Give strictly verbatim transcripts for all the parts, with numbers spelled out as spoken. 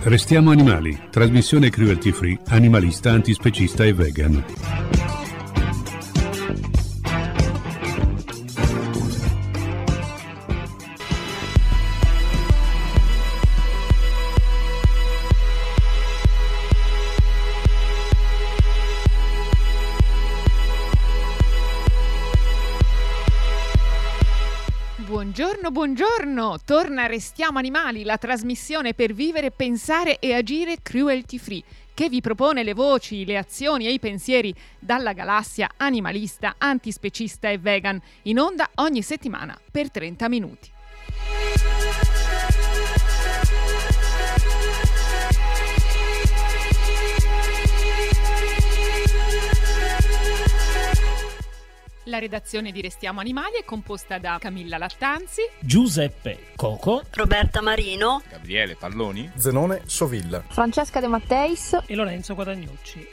Restiamo animali, trasmissione cruelty free, animalista, antispecista e vegan. Buongiorno, buongiorno! Torna Restiamo Animali, la trasmissione per vivere, pensare e agire cruelty free, che vi propone le voci, le azioni e i pensieri dalla galassia animalista, antispecista e vegan, in onda ogni settimana per trenta minuti. La redazione di Restiamo Animali è composta da Camilla Lattanzi, Giuseppe Coco, Roberta Marino, Gabriele Palloni, Zenone Sovilla, Francesca De Matteis e Lorenzo Guadagnucci.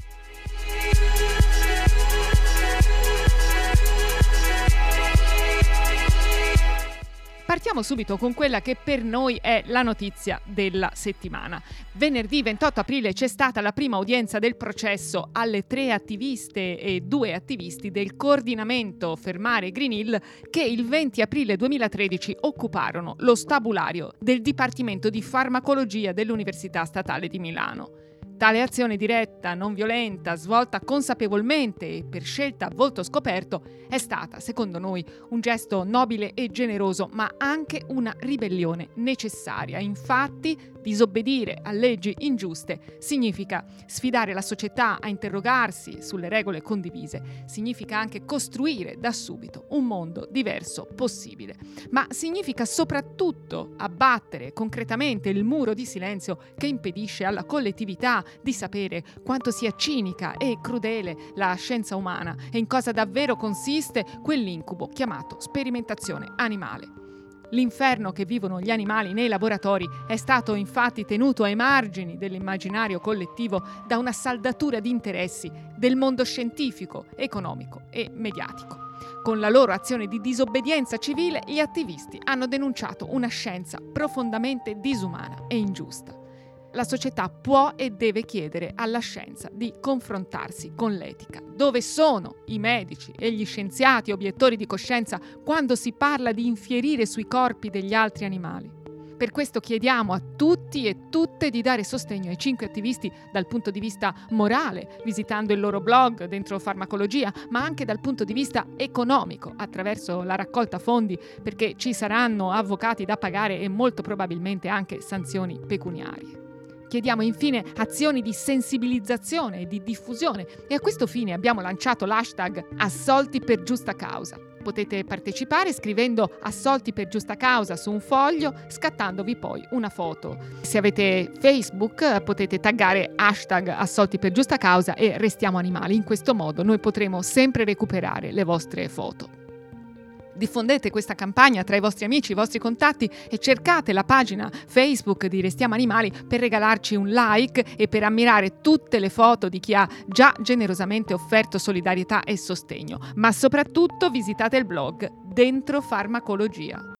Partiamo subito con quella che per noi è la notizia della settimana. Venerdì ventotto aprile c'è stata la prima udienza del processo alle tre attiviste e due attivisti del coordinamento Fermare Green Hill che il venti aprile duemilatredici occuparono lo stabulario del Dipartimento di Farmacologia dell'Università Statale di Milano. Tale azione diretta, non violenta, svolta consapevolmente e per scelta a volto scoperto, è stata, secondo noi, un gesto nobile e generoso, ma anche una ribellione necessaria. Infatti, disobbedire a leggi ingiuste significa sfidare la società a interrogarsi sulle regole condivise, significa anche costruire da subito un mondo diverso possibile, ma significa soprattutto abbattere concretamente il muro di silenzio che impedisce alla collettività di sapere quanto sia cinica e crudele la scienza umana e in cosa davvero consiste quell'incubo chiamato sperimentazione animale. L'inferno che vivono gli animali nei laboratori è stato infatti tenuto ai margini dell'immaginario collettivo da una saldatura di interessi del mondo scientifico, economico e mediatico. Con la loro azione di disobbedienza civile, gli attivisti hanno denunciato una scienza profondamente disumana e ingiusta. La società può e deve chiedere alla scienza di confrontarsi con l'etica. Dove sono i medici e gli scienziati obiettori di coscienza quando si parla di infierire sui corpi degli altri animali? Per questo chiediamo a tutti e tutte di dare sostegno ai cinque attivisti dal punto di vista morale, visitando il loro blog dentro Farmacologia, ma anche dal punto di vista economico, attraverso la raccolta fondi, perché ci saranno avvocati da pagare e molto probabilmente anche sanzioni pecuniarie. Chiediamo infine azioni di sensibilizzazione e di diffusione e a questo fine abbiamo lanciato l'hashtag Assolti per giusta causa. Potete partecipare scrivendo Assolti per giusta causa su un foglio, scattandovi poi una foto. Se avete Facebook potete taggare hashtag Assolti per giusta causa e Restiamo Animali. In questo modo noi potremo sempre recuperare le vostre foto. Diffondete questa campagna tra i vostri amici, i vostri contatti e cercate la pagina Facebook di Restiamo Animali per regalarci un like e per ammirare tutte le foto di chi ha già generosamente offerto solidarietà e sostegno. Ma soprattutto visitate il blog Dentro Farmacologia.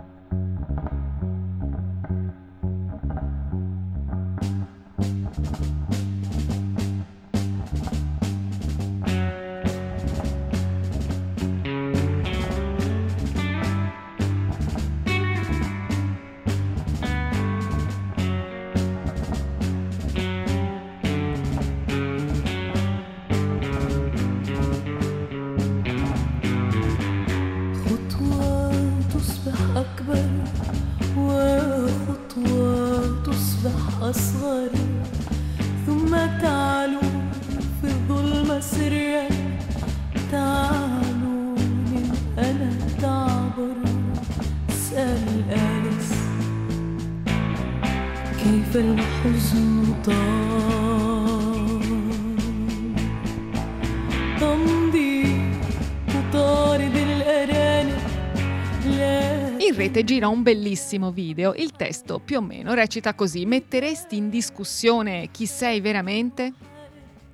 أصغر ثم تعلو في الظلمة سرا تعلو من أنا تعبر سأل آلس كيف الحزن طال تمضي تطارد الأرانب In rete gira un bellissimo video, il testo più o meno recita così: metteresti in discussione chi sei veramente?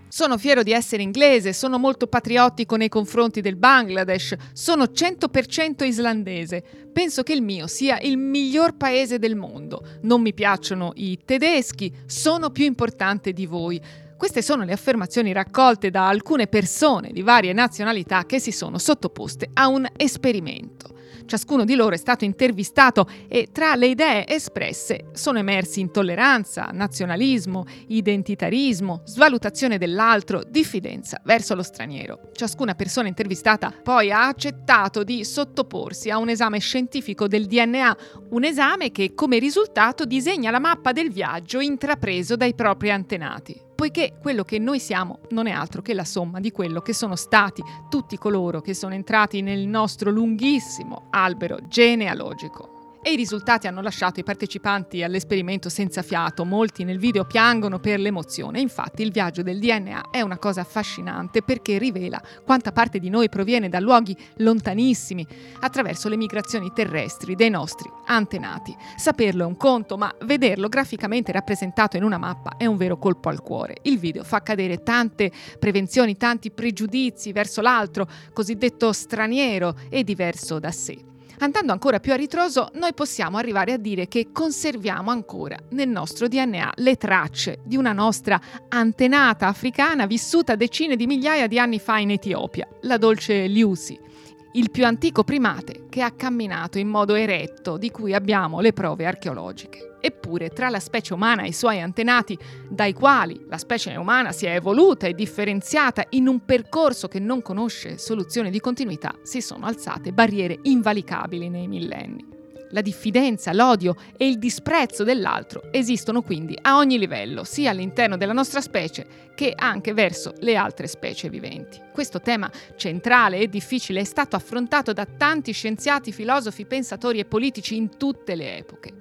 Sono fiero di essere inglese, sono molto patriottico nei confronti del Bangladesh, sono cento per cento islandese. Penso che il mio sia il miglior paese del mondo. Non mi piacciono i tedeschi, sono più importante di voi. Queste sono le affermazioni raccolte da alcune persone di varie nazionalità che si sono sottoposte a un esperimento. Ciascuno di loro è stato intervistato e tra le idee espresse sono emersi intolleranza, nazionalismo, identitarismo, svalutazione dell'altro, diffidenza verso lo straniero. Ciascuna persona intervistata poi ha accettato di sottoporsi a un esame scientifico del D N A, un esame che come risultato disegna la mappa del viaggio intrapreso dai propri antenati. Poiché quello che noi siamo non è altro che la somma di quello che sono stati tutti coloro che sono entrati nel nostro lunghissimo albero genealogico. E i risultati hanno lasciato i partecipanti all'esperimento senza fiato. Molti nel video piangono per l'emozione. Infatti il viaggio del D N A è una cosa affascinante perché rivela quanta parte di noi proviene da luoghi lontanissimi attraverso le migrazioni terrestri dei nostri antenati. Saperlo è un conto, ma vederlo graficamente rappresentato in una mappa è un vero colpo al cuore. Il video fa cadere tante prevenzioni, tanti pregiudizi verso l'altro, cosiddetto straniero e diverso da sé. Andando ancora più a ritroso, noi possiamo arrivare a dire che conserviamo ancora nel nostro D N A le tracce di una nostra antenata africana vissuta decine di migliaia di anni fa in Etiopia, la dolce Lucy, il più antico primate che ha camminato in modo eretto, di cui abbiamo le prove archeologiche. Eppure, tra la specie umana e i suoi antenati, dai quali la specie umana si è evoluta e differenziata in un percorso che non conosce soluzione di continuità, si sono alzate barriere invalicabili nei millenni. La diffidenza, l'odio e il disprezzo dell'altro esistono quindi a ogni livello, sia all'interno della nostra specie che anche verso le altre specie viventi. Questo tema centrale e difficile è stato affrontato da tanti scienziati, filosofi, pensatori e politici in tutte le epoche.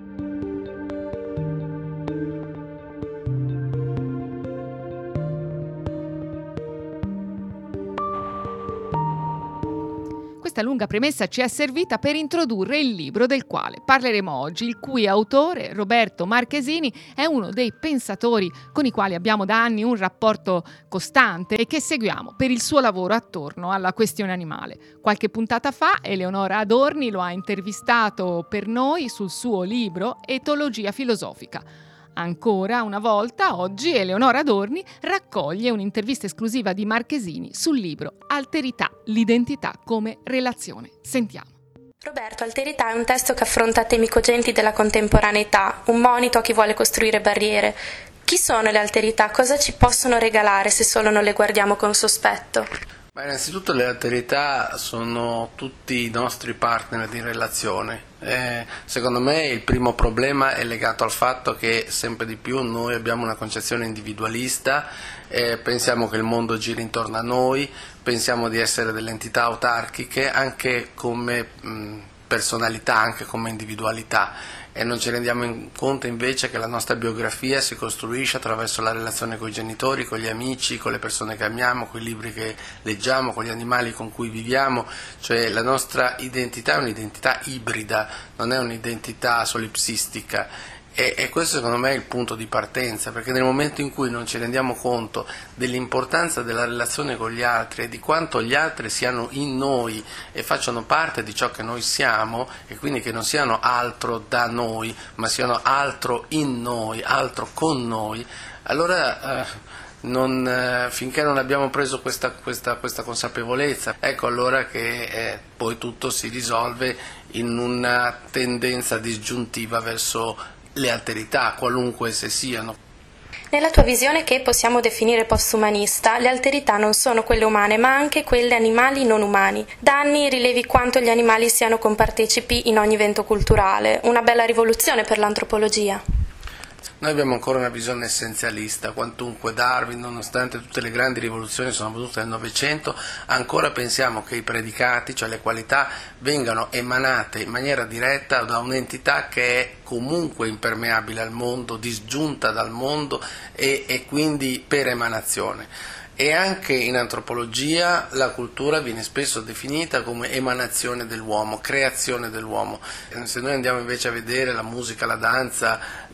Questa lunga premessa ci è servita per introdurre il libro del quale parleremo oggi, il cui autore, Roberto Marchesini, è uno dei pensatori con i quali abbiamo da anni un rapporto costante e che seguiamo per il suo lavoro attorno alla questione animale. Qualche puntata fa Eleonora Adorni lo ha intervistato per noi sul suo libro Etologia filosofica. Ancora una volta, oggi Eleonora Adorni raccoglie un'intervista esclusiva di Marchesini sul libro Alterità, l'identità come relazione. Sentiamo. Roberto, Alterità è un testo che affronta temi cogenti della contemporaneità, un monito a chi vuole costruire barriere. Chi sono le alterità? Cosa ci possono regalare se solo non le guardiamo con sospetto? Ma innanzitutto le alterità sono tutti i nostri partner di relazione. Eh, secondo me il primo problema è legato al fatto che sempre di più noi abbiamo una concezione individualista, eh, pensiamo che il mondo giri intorno a noi, pensiamo di essere delle entità autarchiche anche come mh, personalità, anche come individualità. E non ci rendiamo conto invece che la nostra biografia si costruisce attraverso la relazione con i genitori, con gli amici, con le persone che amiamo, con i libri che leggiamo, con gli animali con cui viviamo, cioè la nostra identità è un'identità ibrida, non è un'identità solipsistica. E, e questo secondo me è il punto di partenza, perché nel momento in cui non ci rendiamo conto dell'importanza della relazione con gli altri e di quanto gli altri siano in noi e facciano parte di ciò che noi siamo, e quindi che non siano altro da noi, ma siano altro in noi, altro con noi, allora eh, non, eh, finché non abbiamo preso questa, questa, questa consapevolezza, ecco allora che eh, poi tutto si risolve in una tendenza disgiuntiva verso le alterità, qualunque esse siano. Nella tua visione, che possiamo definire postumanista, le alterità non sono quelle umane, ma anche quelle animali non umani. Da anni rilevi quanto gli animali siano compartecipi in ogni evento culturale, una bella rivoluzione per l'antropologia. Noi abbiamo ancora una visione essenzialista, quantunque Darwin, nonostante tutte le grandi rivoluzioni sono avvenute nel Novecento, ancora pensiamo che i predicati, cioè le qualità, vengano emanate in maniera diretta da un'entità che è comunque impermeabile al mondo, disgiunta dal mondo e, e quindi per emanazione. E anche in antropologia la cultura viene spesso definita come emanazione dell'uomo, creazione dell'uomo. Se noi andiamo invece a vedere la musica, la danza,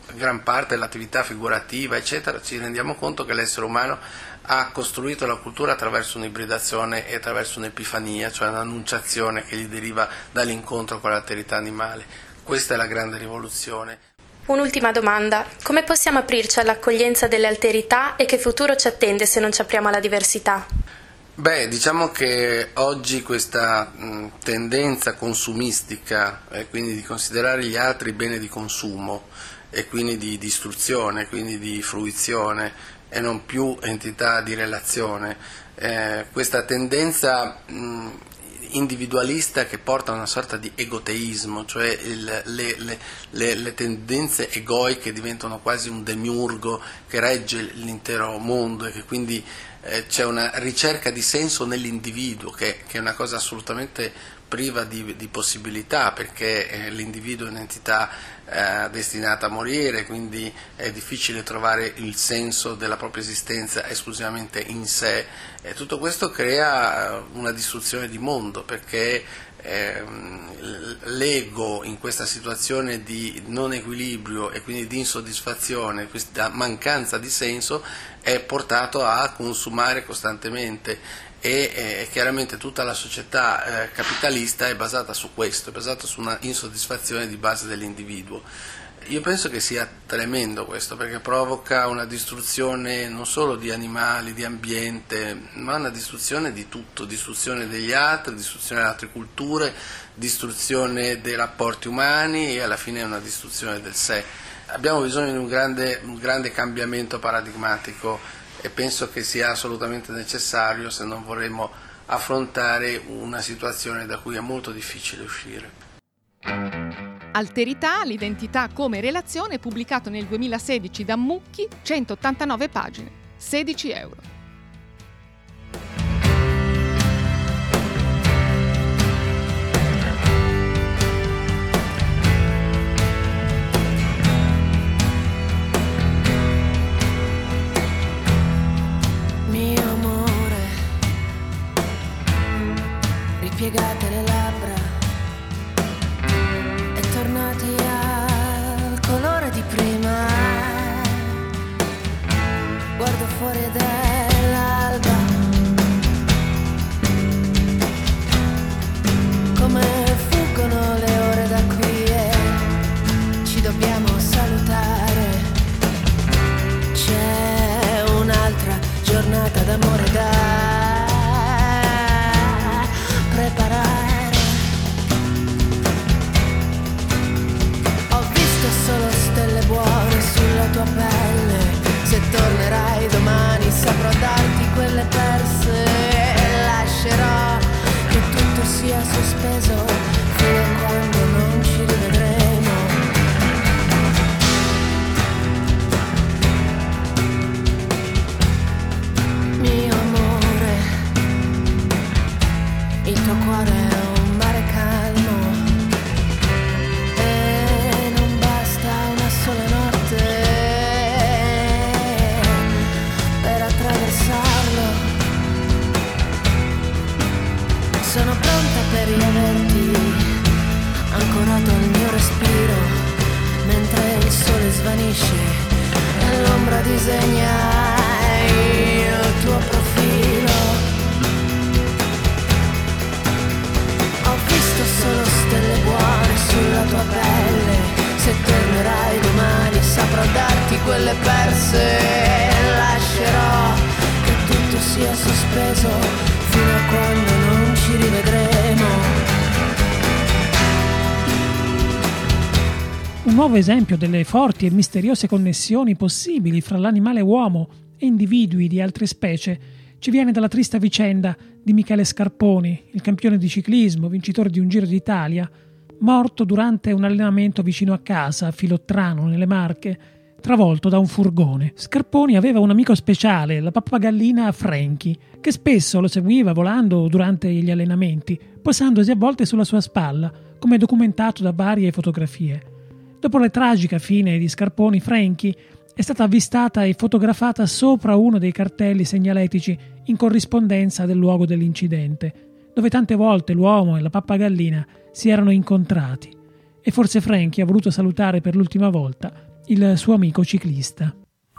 gran parte dell'attività figurativa, eccetera, ci rendiamo conto che l'essere umano ha costruito la cultura attraverso un'ibridazione e attraverso un'epifania, cioè un'annunciazione che gli deriva dall'incontro con l'alterità animale. Questa è la grande rivoluzione. Un'ultima domanda. Come possiamo aprirci all'accoglienza delle alterità e che futuro ci attende se non ci apriamo alla diversità? Beh, diciamo che oggi questa mh, tendenza consumistica, eh, quindi di considerare gli altri bene di consumo e quindi di distruzione, quindi di fruizione e non più entità di relazione, eh, questa tendenza mh, individualista che porta a una sorta di egoteismo, cioè il, le, le, le, le tendenze egoiche diventano quasi un demiurgo che regge l'intero mondo e che quindi eh, c'è una ricerca di senso nell'individuo che, che è una cosa assolutamente priva di, di possibilità, perché eh, l'individuo è un'entità eh, destinata a morire, quindi è difficile trovare il senso della propria esistenza esclusivamente in sé, e tutto questo crea una distruzione di mondo, perché eh, l'ego in questa situazione di non equilibrio e quindi di insoddisfazione, questa mancanza di senso, è portato a consumare costantemente. E eh, chiaramente tutta la società eh, capitalista è basata su questo, è basata su una insoddisfazione di base dell'individuo. Io penso che sia tremendo questo, perché provoca una distruzione non solo di animali, di ambiente, ma una distruzione di tutto, distruzione degli altri, distruzione delle altre culture, distruzione dei rapporti umani e alla fine una distruzione del sé. Abbiamo bisogno di un grande, un grande cambiamento paradigmatico e penso che sia assolutamente necessario se non vorremmo affrontare una situazione da cui è molto difficile uscire. Alterità, l'identità come relazione, pubblicato nel duemilasedici da Mucchi, centottantanove pagine, sedici euro. Piegate le labbra e tornati al colore di prima. Guardo fuori dell'alba come fuggono le ore da qui e ci dobbiamo salutare. C'è un'altra giornata d'amore da preparare. Ho visto solo stelle buone sulla tua pelle. Se tornerai domani saprò darti quelle perse e lascerò che tutto sia sospeso fino a quando non ci rivedremo. Mio amore, il tuo cuore è un mare calmo e non basta una sola notte per attraversarlo. Sono pronta per riaverti ancorato al mio respiro mentre il sole svanisce e l'ombra disegna il tuo profilo. Solo stelle buone sulla tua pelle. Se tornerai domani saprò darti quelle perse e lascerò che tutto sia sospeso fino a quando non ci rivedremo. Un nuovo esempio delle forti e misteriose connessioni possibili fra l'animale uomo e individui di altre specie ci viene dalla triste vicenda di Michele Scarponi, il campione di ciclismo, vincitore di un Giro d'Italia, morto durante un allenamento vicino a casa, a Filottrano, nelle Marche, travolto da un furgone. Scarponi aveva un amico speciale, la pappagallina Frankie, che spesso lo seguiva volando durante gli allenamenti, posandosi a volte sulla sua spalla, come documentato da varie fotografie. Dopo la tragica fine di Scarponi, Frankie è stata avvistata e fotografata sopra uno dei cartelli segnaletici in corrispondenza del luogo dell'incidente, dove tante volte l'uomo e la pappagallina si erano incontrati. E forse Frankie ha voluto salutare per l'ultima volta il suo amico ciclista.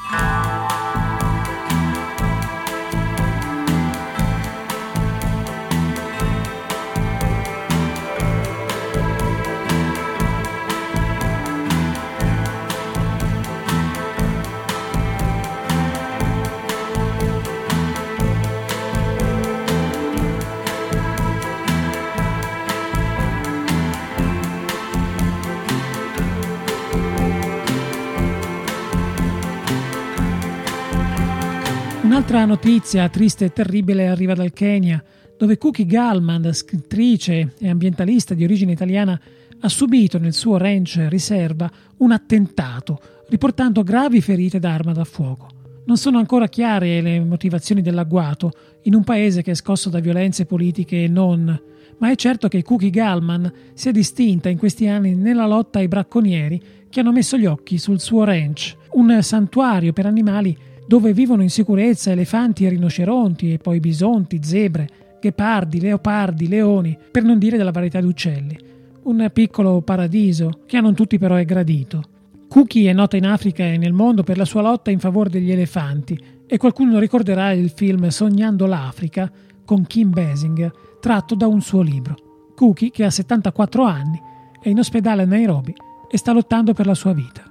Un'altra notizia triste e terribile arriva dal Kenya, dove Cookie Gallman, scrittrice e ambientalista di origine italiana, ha subito nel suo ranch riserva un attentato, riportando gravi ferite da arma da fuoco. Non sono ancora chiare le motivazioni dell'agguato in un paese che è scosso da violenze politiche e non, ma è certo che Cookie Gallman si è distinta in questi anni nella lotta ai bracconieri che hanno messo gli occhi sul suo ranch, un santuario per animali dove vivono in sicurezza elefanti e rinoceronti, e poi bisonti, zebre, ghepardi, leopardi, leoni, per non dire della varietà di uccelli. Un piccolo paradiso che a non tutti però è gradito. Cookie è nota in Africa e nel mondo per la sua lotta in favore degli elefanti, e qualcuno ricorderà il film Sognando l'Africa con Kim Basinger, tratto da un suo libro. Cookie, che ha settantaquattro anni, è in ospedale a Nairobi e sta lottando per la sua vita.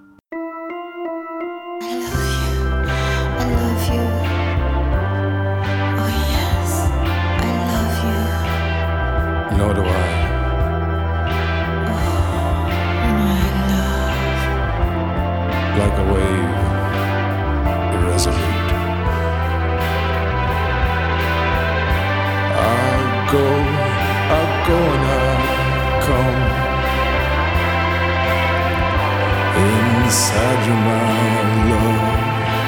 Nor do I. Like a wave, irresolute. I go, I go and I come inside your mind, love.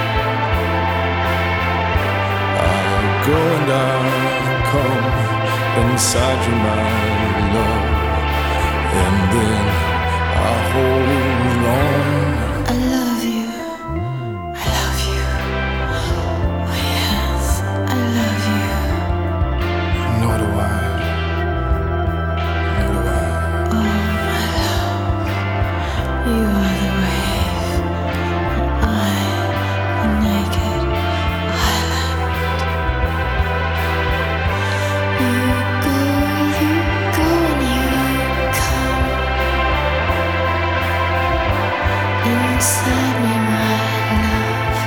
I go and I come inside your mind, love, and then I hold on. I love you, I love you, oh yes, I love you. Nor do I, nor do I. Oh my love, you are the wave, and I, the naked island. You go, you go and you come inside me, my love.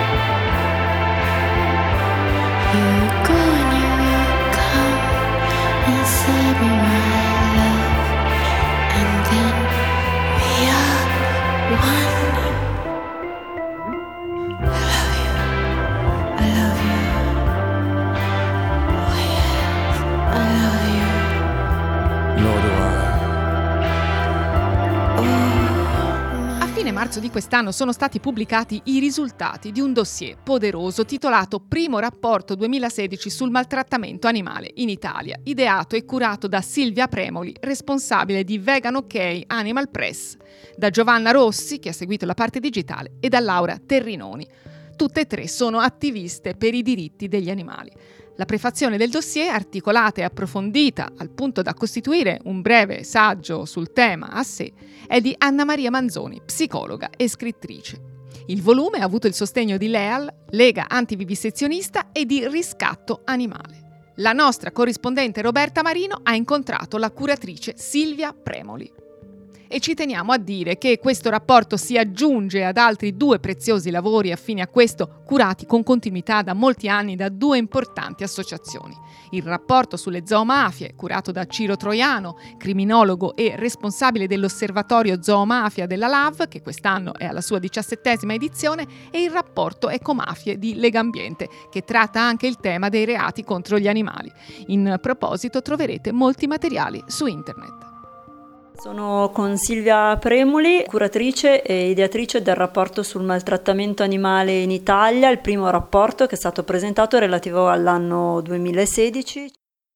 You go and you come inside me, my love, and then we are one. I love you, I love you, oh yes, I love you. Nor do I. A fine marzo di quest'anno sono stati pubblicati i risultati di un dossier poderoso titolato Primo rapporto duemilasedici sul maltrattamento animale in Italia, ideato e curato da Silvia Premoli, responsabile di Vegan Ok Animal Press, da Giovanna Rossi, che ha seguito la parte digitale, e da Laura Terrinoni. Tutte e tre sono attiviste per i diritti degli animali. La prefazione del dossier, articolata e approfondita al punto da costituire un breve saggio sul tema a sé, è di Anna Maria Manzoni, psicologa e scrittrice. Il volume ha avuto il sostegno di Leal, Lega Antivivisezionista, e di Riscatto Animale. La nostra corrispondente Roberta Marino ha incontrato la curatrice Silvia Premoli. E ci teniamo a dire che questo rapporto si aggiunge ad altri due preziosi lavori affini a questo, curati con continuità da molti anni da due importanti associazioni. Il rapporto sulle zoomafie, curato da Ciro Troiano, criminologo e responsabile dell'osservatorio Zoomafia della L A V, che quest'anno è alla sua diciassettesima edizione, e il rapporto Ecomafie di Legambiente, che tratta anche il tema dei reati contro gli animali. In proposito troverete molti materiali su internet. Sono con Silvia Premoli, curatrice e ideatrice del rapporto sul maltrattamento animale in Italia, il primo rapporto che è stato presentato relativo all'anno duemilasedici.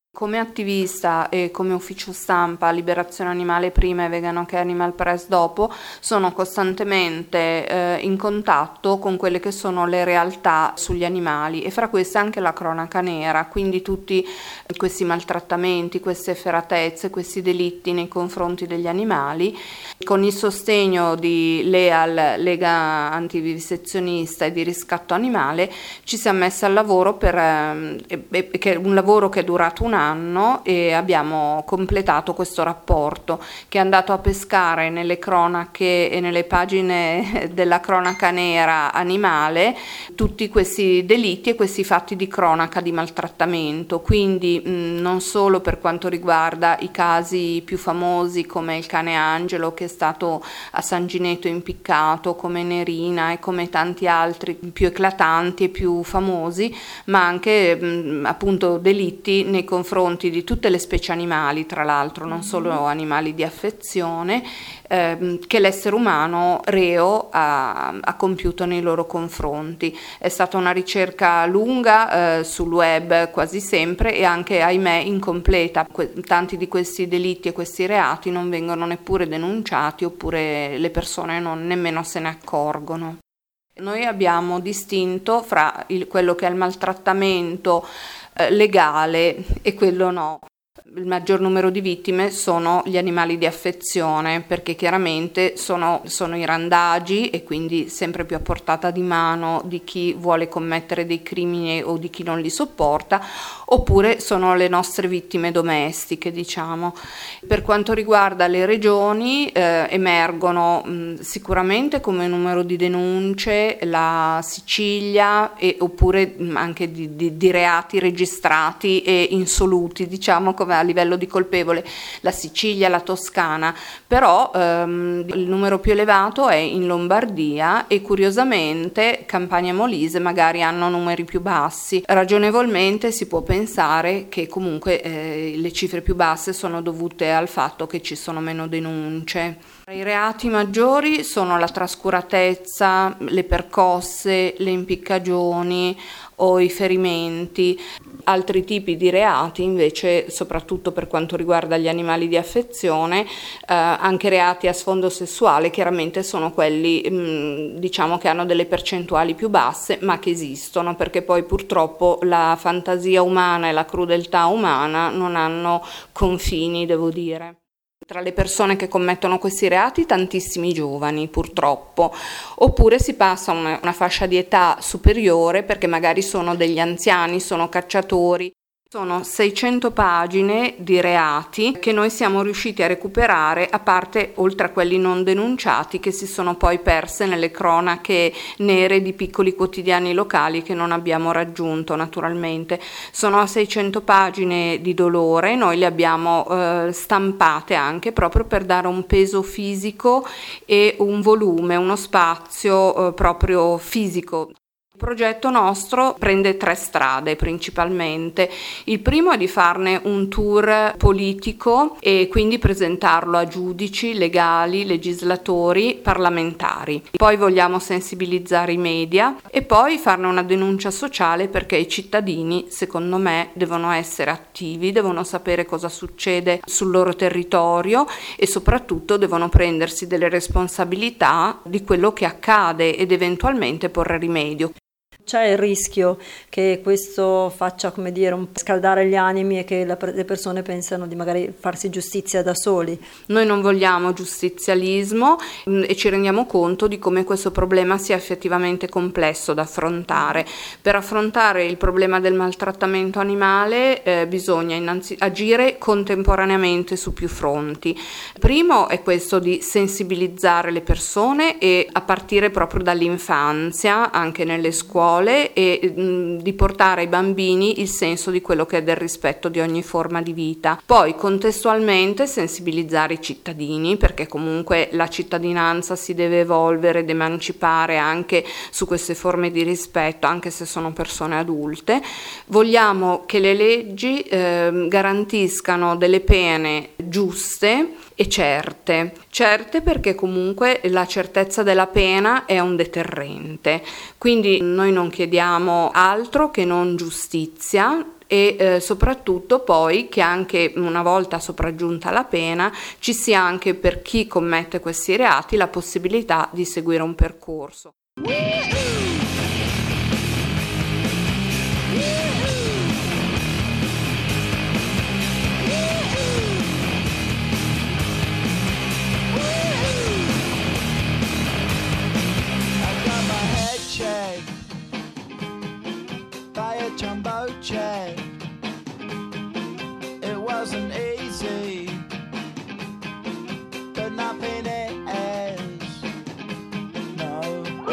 Come attivista e come ufficio stampa Liberazione Animale prima e Vegano che Animal Press dopo, sono costantemente eh, in contatto con quelle che sono le realtà sugli animali, e fra queste anche la cronaca nera, quindi tutti questi maltrattamenti, queste efferatezze, questi delitti nei confronti degli animali. Con il sostegno di Leal, Lega Antivivisezionista e di Riscatto Animale, ci siamo messi al lavoro per eh, eh, che un lavoro che è durato un anno, e abbiamo completato questo rapporto che è andato a pescare nelle cronache e nelle pagine della cronaca nera animale tutti questi delitti e questi fatti di cronaca di maltrattamento, quindi mh, non solo per quanto riguarda i casi più famosi come il cane Angelo che è stato a San Gineto impiccato, come Nerina e come tanti altri più eclatanti e più famosi, ma anche mh, appunto delitti nei confronti di tutte le specie animali, tra l'altro non solo animali di affezione, ehm, che l'essere umano reo ha, ha compiuto nei loro confronti. È stata una ricerca lunga eh, sul web quasi sempre, e anche, ahimè, incompleta. Que- tanti di questi delitti e questi reati non vengono neppure denunciati, oppure le persone non nemmeno se ne accorgono. Noi abbiamo distinto fra il, quello che è il maltrattamento eh, legale e quello no. Il maggior numero di vittime sono gli animali di affezione, perché chiaramente sono, sono i randagi, e quindi sempre più a portata di mano di chi vuole commettere dei crimini o di chi non li sopporta, oppure sono le nostre vittime domestiche, diciamo. Per quanto riguarda le regioni, eh, emergono mh, sicuramente come numero di denunce la Sicilia, e, oppure mh, anche di, di, di reati registrati e insoluti, diciamo, come a livello di colpevole, la Sicilia, la Toscana, però ehm, il numero più elevato è in Lombardia, e curiosamente Campania e Molise magari hanno numeri più bassi. Ragionevolmente si può pensare che comunque eh, le cifre più basse sono dovute al fatto che ci sono meno denunce. I reati maggiori sono la trascuratezza, le percosse, le impiccagioni o i ferimenti. Altri tipi di reati invece, soprattutto per quanto riguarda gli animali di affezione, eh, anche reati a sfondo sessuale, chiaramente sono quelli mh, diciamo che hanno delle percentuali più basse, ma che esistono, perché poi purtroppo la fantasia umana e la crudeltà umana non hanno confini, devo dire. Tra le persone che commettono questi reati, tantissimi giovani, purtroppo, oppure si passa a una, una fascia di età superiore, perché magari sono degli anziani, sono cacciatori. Sono seicento pagine di reati che noi siamo riusciti a recuperare, a parte, oltre a quelli non denunciati, che si sono poi perse nelle cronache nere di piccoli quotidiani locali che non abbiamo raggiunto, naturalmente. Sono seicento pagine di dolore, noi le abbiamo eh, stampate anche proprio per dare un peso fisico e un volume, uno spazio eh, proprio fisico. Il progetto nostro prende tre strade principalmente. Il primo è di farne un tour politico e quindi presentarlo a giudici, legali, legislatori, parlamentari. Poi vogliamo sensibilizzare i media e poi farne una denuncia sociale, perché i cittadini, secondo me, devono essere attivi, devono sapere cosa succede sul loro territorio e soprattutto devono prendersi delle responsabilità di quello che accade ed eventualmente porre rimedio. C'è il rischio che questo faccia, come dire, un po' scaldare gli animi e che la, le persone pensano di magari farsi giustizia da soli. Noi non vogliamo giustizialismo mh, e ci rendiamo conto di come questo problema sia effettivamente complesso da affrontare. Per affrontare il problema del maltrattamento animale eh, bisogna innanzi agire contemporaneamente su più fronti. Primo è questo di sensibilizzare le persone, e a partire proprio dall'infanzia, anche nelle scuole, e mh, di portare ai bambini il senso di quello che è del rispetto di ogni forma di vita. Poi contestualmente sensibilizzare i cittadini, perché comunque la cittadinanza si deve evolvere ed emancipare anche su queste forme di rispetto, anche se sono persone adulte. Vogliamo che le leggi eh, garantiscano delle pene giuste e certe, certe perché comunque la certezza della pena è un deterrente, quindi noi non chiediamo altro che non giustizia, e eh, soprattutto poi che anche una volta sopraggiunta la pena ci sia anche per chi commette questi reati la possibilità di seguire un percorso. Jumbo jet. It wasn't easy, but nothing is. No.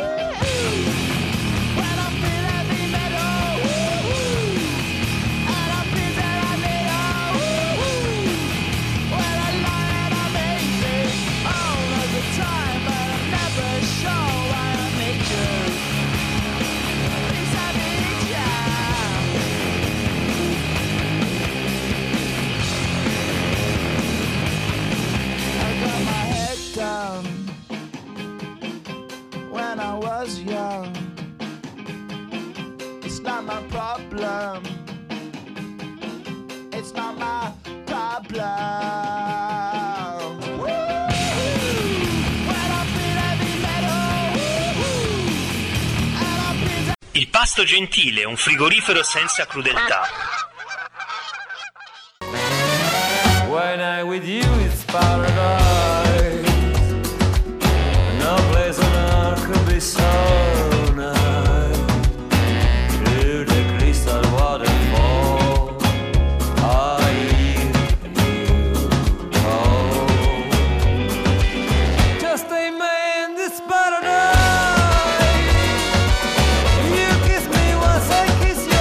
When I feel heavy metal, and I feel that I need a when I lie and I'm easy all of the time, but I'm never sure why I need you. Down when I was young, it's not my problem, it's not my problem. Il Pasto Gentile, un frigorifero senza crudeltà. When I'm with you it's paradise. No place on earth could be so nice. Through the crystal waterfall, I and you oh. Just a man in this paradise. You kiss me once I kiss you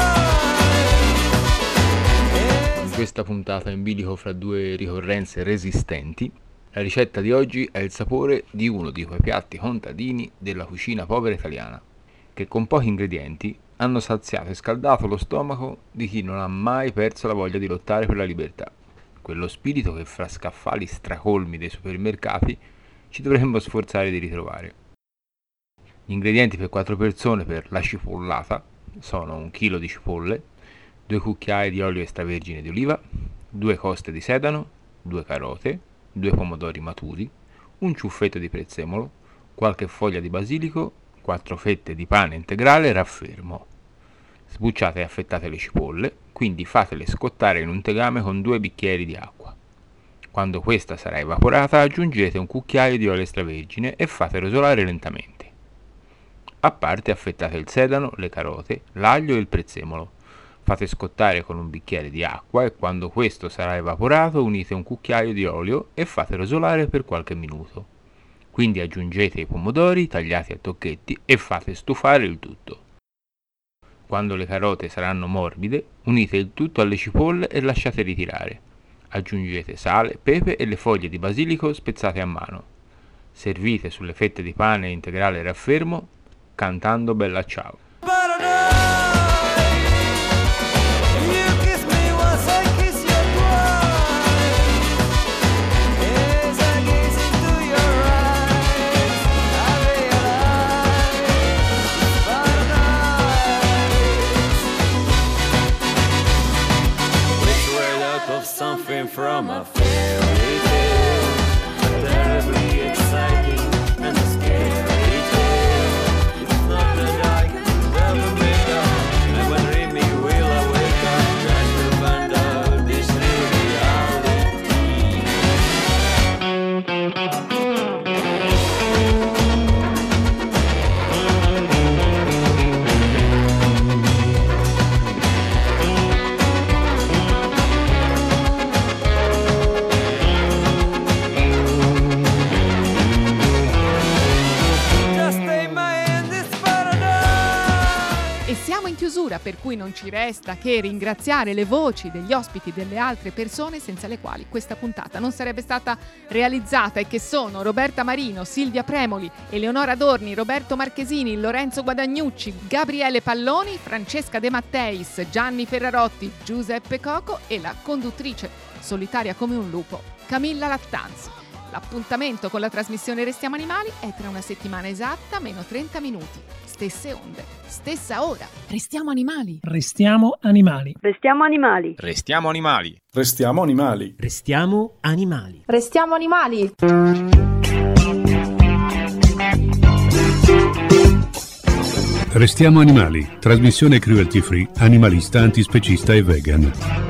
twice. In questa puntata in bilico fra due ricorrenze resistenti, la ricetta di oggi ha il sapore di uno di quei piatti contadini della cucina povera italiana, che con pochi ingredienti hanno saziato e scaldato lo stomaco di chi non ha mai perso la voglia di lottare per la libertà, quello spirito che fra scaffali stracolmi dei supermercati ci dovremmo sforzare di ritrovare. Gli ingredienti per quattro persone per la cipollata sono un chilo di cipolle, due cucchiai di olio extravergine di oliva, due coste di sedano, due carote, due pomodori maturi, un ciuffetto di prezzemolo, qualche foglia di basilico, quattro fette di pane integrale raffermo. Sbucciate e affettate le cipolle, quindi fatele scottare in un tegame con due bicchieri di acqua. Quando questa sarà evaporata aggiungete un cucchiaio di olio extravergine e fate rosolare lentamente. A parte affettate il sedano, le carote, l'aglio e il prezzemolo. Fate scottare con un bicchiere di acqua e quando questo sarà evaporato unite un cucchiaio di olio e fate rosolare per qualche minuto. Quindi aggiungete i pomodori tagliati a tocchetti e fate stufare il tutto. Quando le carote saranno morbide, unite il tutto alle cipolle e lasciate ritirare. Aggiungete sale, pepe e le foglie di basilico spezzate a mano. Servite sulle fette di pane integrale raffermo cantando Bella Ciao. From a fairy tale, terribly exciting and a scary tale. It's not that I can ever make up, and when dream me will I wake up, just to find out this new Per cui non ci resta che ringraziare le voci degli ospiti delle altre persone senza le quali questa puntata non sarebbe stata realizzata e che sono Roberta Marino, Silvia Premoli, Eleonora Dorni, Roberto Marchesini, Lorenzo Guadagnucci, Gabriele Palloni, Francesca De Matteis, Gianni Ferrarotti, Giuseppe Coco e la conduttrice solitaria come un lupo, Camilla Lattanzi. L'appuntamento con la trasmissione Restiamo Animali è tra una settimana esatta, meno trenta minuti. stesse onde, stessa ora. Restiamo animali. Restiamo animali. Restiamo animali. Restiamo animali. Restiamo animali. Restiamo animali. Restiamo animali. Restiamo animali, trasmissione cruelty free, animalista, antispecista e vegan.